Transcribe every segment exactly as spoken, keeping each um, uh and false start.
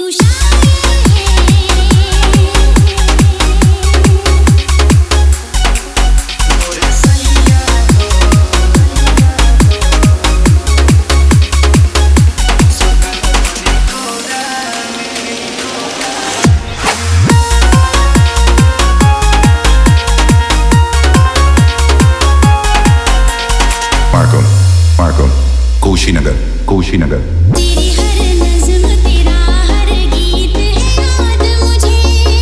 कुशीनगर कुशीनगर तेरी हर नज़्म तेरा हर गीत है याद मुझे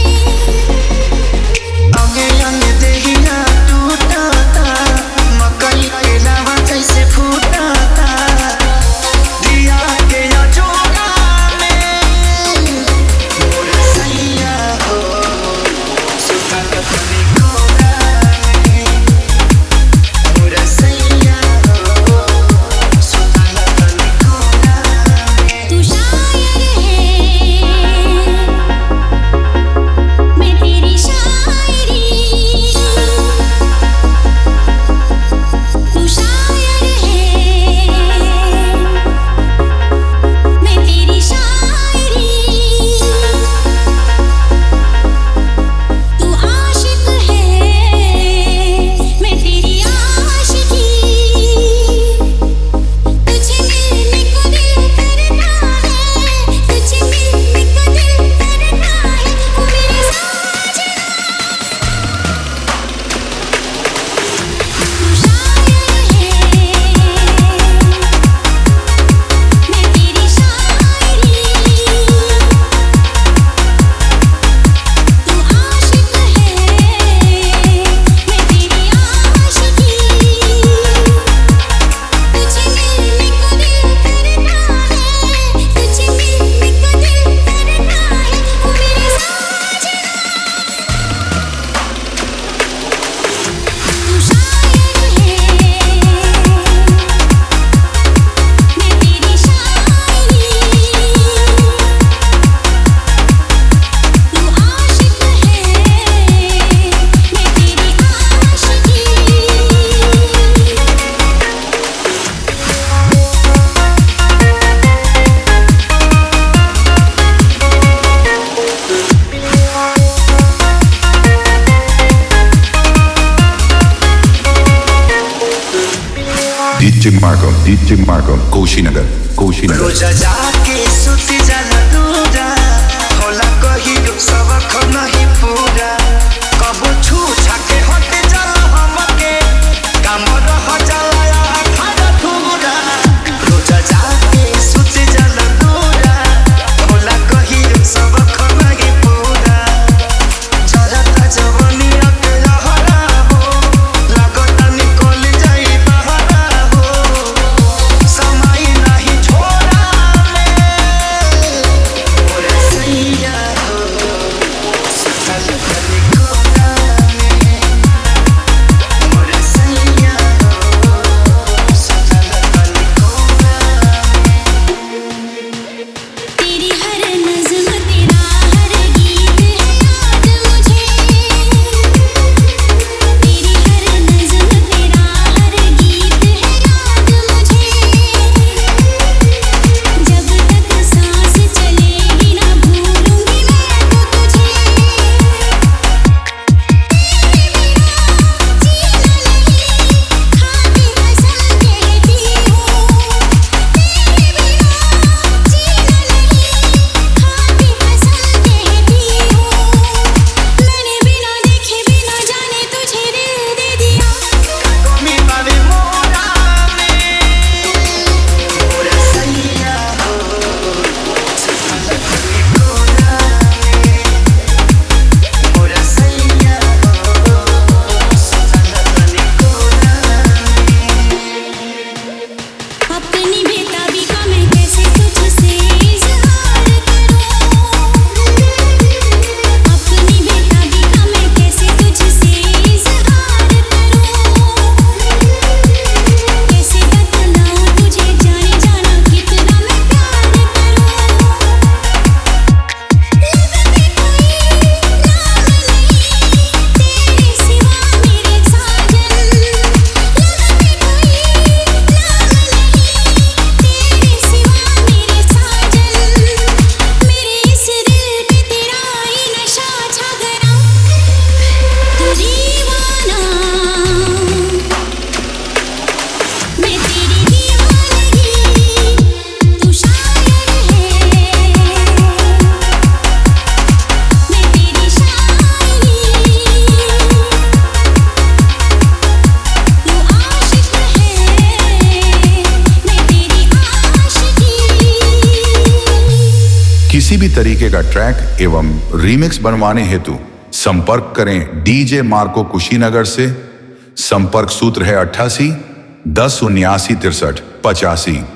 अंगे अंगे देहिया टूटा था मकई के लावा जैसे फूटा था दिया के या जोड़ा में मोर सैया हो सुखा कपनी कोरा में मोर सैया हो सुखा कपनी कोरा में तू शायर है मैं तेरी शायरी तू शायर है मैं तेरी शायरी तू आशिक है मैं तेरी आशिकी तुझे मिलने को दिल करता है तुझे मिलने को दिल करता है ओ मेरे साजना तू शायर है मैं तेरी शायरी तू आशिक है मैं तेरी आशिकी तुझे मिलने को दिल करता है तुझे मिलने को दिल करता है ओ मेरे साजना तू शायर है मैं तेरी शायरी तू आशिक है मैं तेरी आशिकी DJ Marco DJ Marco Kushinagar Kushinagar रोजा जाके सुती जाला दूरा होला कही सब नहीं पूरा कबो छू छाके हटे जाला हमके काम रह जाला खाना थूरा रोजा जाके सुती जाला दूरा होला कही सब नहीं पूरा जरता जवानी अकेला हरा हो लगता निकल जाई बहरा हो समय नहीं छोड़ा में किसी भी तरीके का ट्रैक एवं रीमिक्स बनवाने हेतु संपर्क करें डीजे मार्को कुशीनगर से। संपर्क सूत्र है अट्ठासी दस उन्यासी तिरसठ पचासी।